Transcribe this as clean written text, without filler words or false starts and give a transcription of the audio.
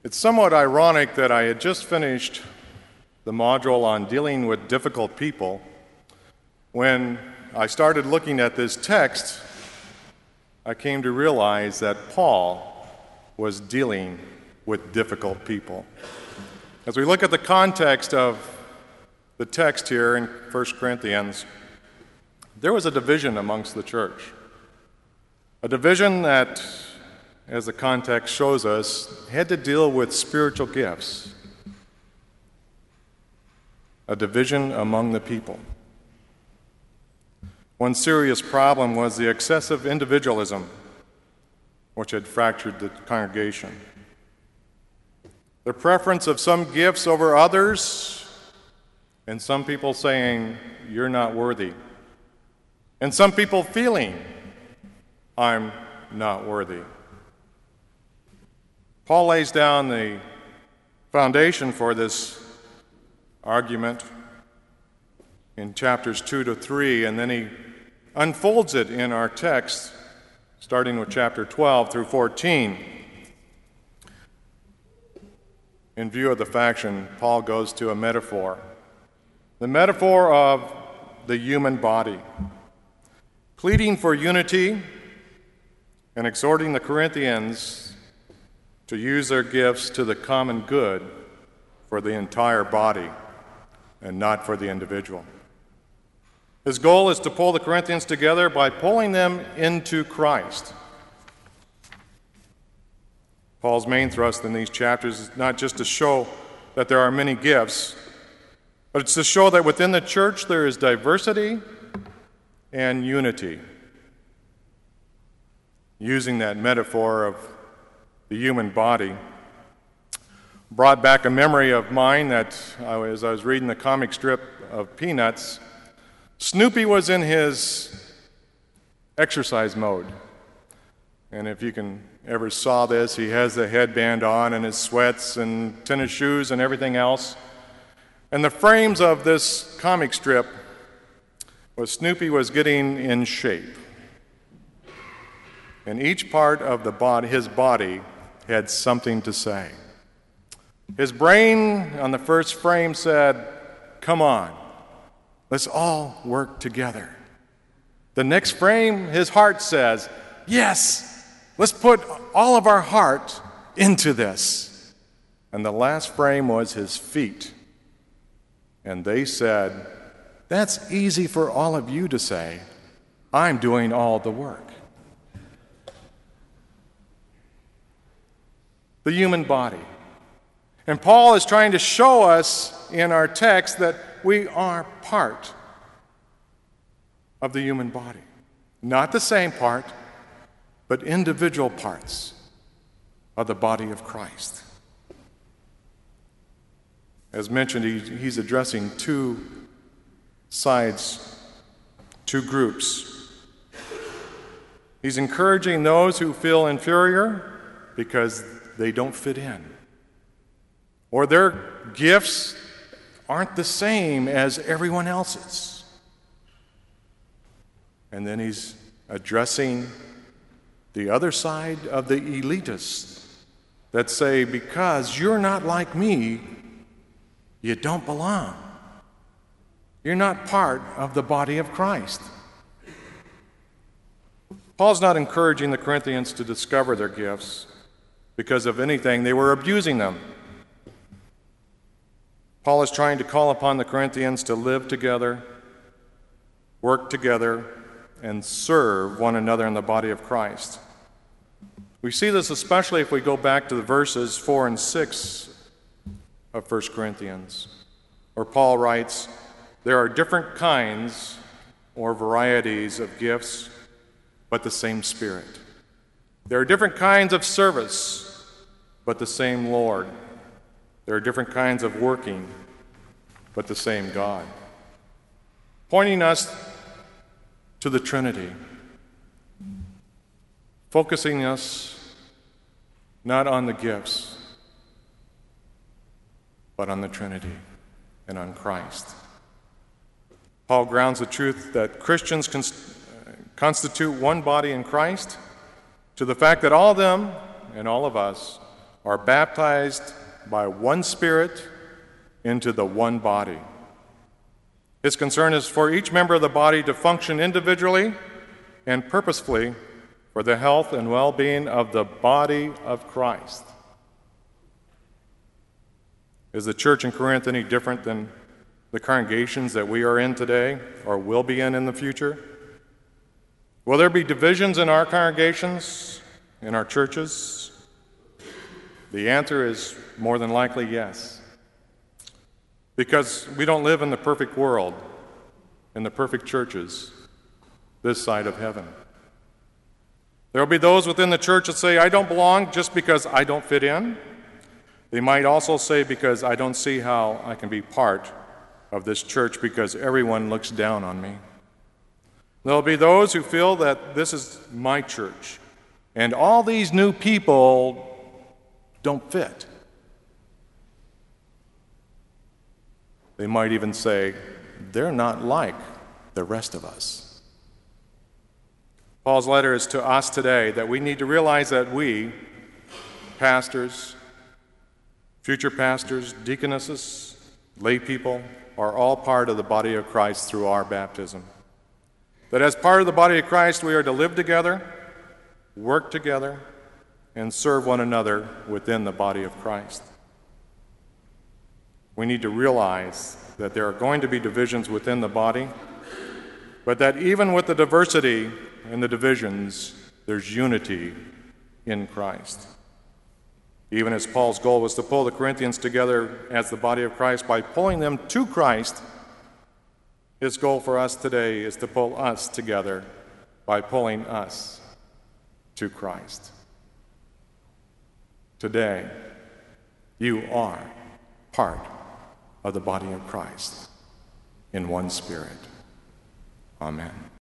It's somewhat ironic that I had just finished the module on dealing with difficult people when I started looking at this text. I came to realize that Paul was dealing with difficult people. As we look at the context of the text here in 1 Corinthians, there was a division amongst the church. A division that, as the context shows us, had to deal with spiritual gifts. A division among the people. One serious problem was the excessive individualism which had fractured the congregation. The preference of some gifts over others, and some people saying, "You're not worthy." And some people feeling, "I'm not worthy." Paul lays down the foundation for this argument in chapters 2 to 3, and then he unfolds it in our text, starting with chapter 12 through 14. In view of the faction, Paul goes to a metaphor. The metaphor of the human body, pleading for unity and exhorting the Corinthians to use their gifts to the common good for the entire body and not for the individual. His goal is to pull the Corinthians together by pulling them into Christ. Paul's main thrust in these chapters is not just to show that there are many gifts, but it's to show that within the church there is diversity and unity. Using that metaphor of the human body brought back a memory of mine that as I was reading the comic strip of Peanuts, Snoopy was in his exercise mode. And if you can ever saw this, he has the headband on and his sweats and tennis shoes and everything else. And the frames of this comic strip was Snoopy was getting in shape. And each part of the body, his body, had something to say. His brain on the first frame said, "Come on, let's all work together." The next frame, his heart says, "Yes, let's put all of our heart into this." And the last frame was his feet. And they said, "That's easy for all of you to say. I'm doing all the work." The human body. And Paul is trying to show us in our text that we are part of the human body. Not the same part, but individual parts of the body of Christ. As mentioned, he's addressing two sides, two groups. He's encouraging those who feel inferior because they don't fit in, or their gifts aren't the same as everyone else's. And then he's addressing the other side of the elitists that say, because you're not like me, you don't belong. You're not part of the body of Christ. Paul's not encouraging the Corinthians to discover their gifts, because if anything, they were abusing them. Paul is trying to call upon the Corinthians to live together, work together, and serve one another in the body of Christ. We see this especially if we go back to the verses 4 and 6 of 1 Corinthians, where Paul writes, "There are different kinds or varieties of gifts, but the same Spirit. There are different kinds of service, but the same Lord. There are different kinds of working, but the same God." Pointing us to the Trinity, focusing us not on the gifts, but on the Trinity and on Christ. Paul grounds the truth that Christians constitute one body in Christ to the fact that all of them and all of us are baptized by one Spirit into the one body. His concern is for each member of the body to function individually and purposefully for the health and well-being of the body of Christ. Is the church in Corinth any different than the congregations that we are in today or will be in the future? Will there be divisions in our congregations, in our churches? The answer is more than likely yes. Because we don't live in the perfect world, in the perfect churches, this side of heaven. There will be those within the church that say, I don't belong just because I don't fit in. They might also say, because I don't see how I can be part of this church because everyone looks down on me. There will be those who feel that this is my church, and all these new people don't fit. They might even say, they're not like the rest of us. Paul's letter is to us today that we need to realize that we, pastors, future pastors, deaconesses, lay people, are all part of the body of Christ through our baptism. That as part of the body of Christ, we are to live together, work together, and serve one another within the body of Christ. We need to realize that there are going to be divisions within the body, but that even with the diversity and the divisions, there's unity in Christ. Even as Paul's goal was to pull the Corinthians together as the body of Christ by pulling them to Christ, his goal for us today is to pull us together by pulling us to Christ. Today, you are part of the body of Christ in one Spirit. Amen.